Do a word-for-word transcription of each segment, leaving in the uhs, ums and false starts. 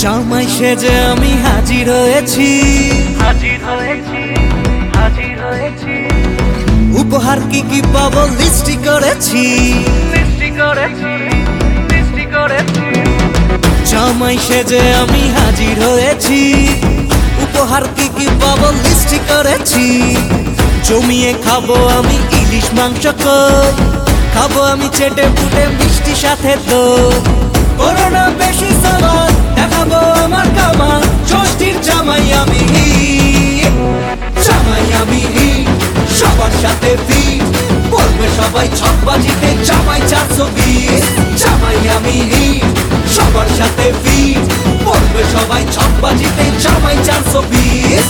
জামাই সেজে আমি হাজির হয়েছি, হাজির হয়েছি, হাজির হয়েছি, উপহার কি কি পাবো লিস্টি করেছি, সৃষ্টি করেছি, সৃষ্টি করেছি। জামাই সেজে আমি হাজির হয়েছি, উপহার কি কি পাবো লিস্টি করেছি। জমিয়ে খাবো আমি ইলিশ মাংস কই, খাবো আমি চেটে পুটে মিষ্টি সাথে দই। করোনা বেশি সামান দেখাবো আমার কামান, ষষ্ঠীর জামাই আমি, জামাই আমি সবার সাথে ফিট, বলবে সবাই ছকবাজিতে জামাই চারশো বিশ। জামাই আমি সবার সাথে ফিট, বলবে সবাই ছকবাজিতে জামাই চারশো বিশ।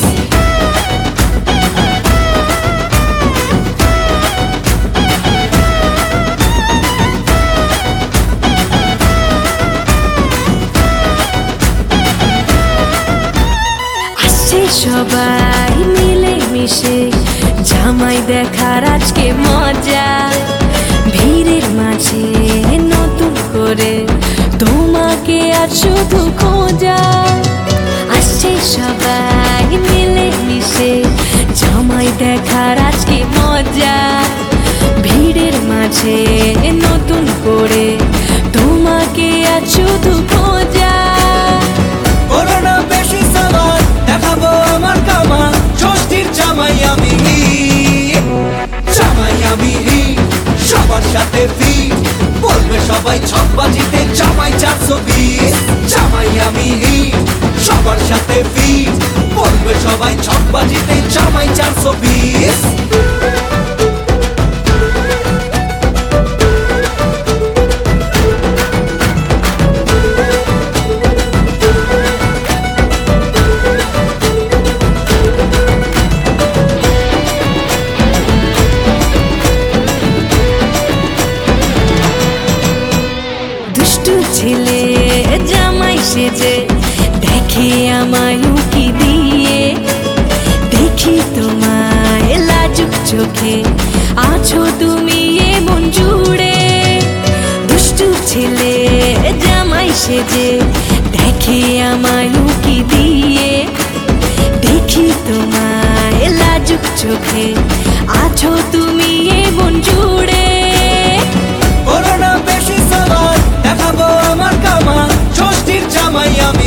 সবাই মিলে মিশে জামাই দেখার আজকে মজা, ভিড়ের মাঝে নতুন করে তোমাকে আজ শুধু খোঁজা। আসছে সবাই মিলে মিশে জামাই দেখার আজকে মজা, ভিড়ের মাঝে নতুন করে তোমাকে আজ শুধু খোঁজা। করোনা বেশি সামান দেখাবো আমার কামান, ষষ্ঠীর জামাই আমি, জামাই আমি সবার সাথে ফিট, বলবে সবাই ছকবাজিতে জামাই চারশো বিশ। জামাই আমি সবার সাথে ফিট, বলবে সবাই ছকবাজিতে জামাই চারশো বিশ। ছেলে জামাই সেজে দেখে আমায় উকি দিয়ে, দেখি তোমায় লাজুক চোখে আছো তুমি এমন জুড়ে। দুষ্টু ছেলে জামাই সেজে দেখে আমায় উকি দিয়ে, দেখি তোমায় লাজুক চোখে আছো তুমি এমন জুড়ে। করোনা বেশি সামান দেখাবো আমার কামান, ষষ্ঠীর জামাই আমি,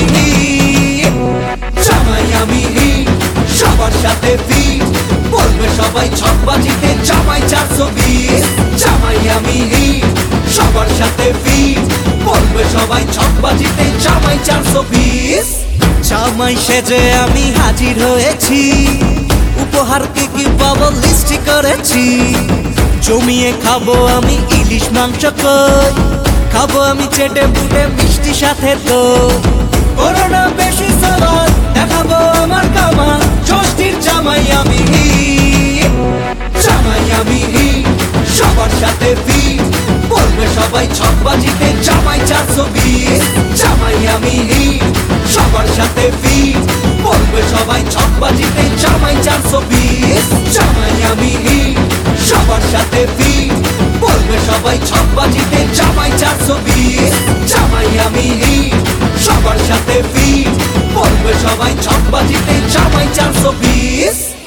জামাই আমি সবার সাথে ফিট, বলবে সবাই ছকবাজিতে জামাই চারশো বিশ। জামাই আমি সবার সাথে ফিট, বলবে সবাই ছকবাজিতে জামাই চারশো বিশ। জামাই সেজে আমি হাজির হয়েছি, উপহার কি কি পাবো লিস্টি করেছি। জমিয়ে খাবো আমি ইলিশ মাংস কই, খাবো আমি চেটে পুটে মিষ্টি সাথে দই। করোনা বেশি সামান দেখাবো আমার কামান, ষষ্ঠীর জামাই আমি, জামাই আমি সবার সাথে ফিট, বলবে সবাই ছকবাজিতে জামাই চারশো বিশ। জামাই আমি সবার সাথে ফিট, বলবে সবাই ছকবাজিতে জামাই চারশো বিশ। জামাই আমি সবার সাথে ফিট, বলবে সবাই ছকবাজিতে জামাই চারশো বিশ। জামাই আমি সবার সাথে ফিট, বলবে সবাই ছকবাজিতে জামাই চারশো বিশ।